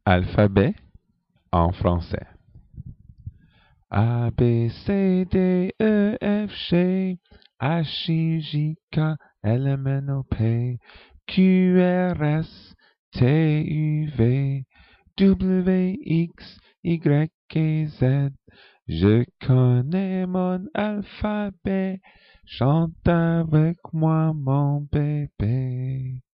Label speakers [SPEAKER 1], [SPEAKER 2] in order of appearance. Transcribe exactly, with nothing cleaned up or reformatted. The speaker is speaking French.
[SPEAKER 1] Alphabet en français. A, B, C, D, E, F, G, H, I, J, K, L, M, N, O, P, Q, R, S, T, U, V, W, X, Y et Z. Je connais mon alphabet, chante avec moi mon bébé.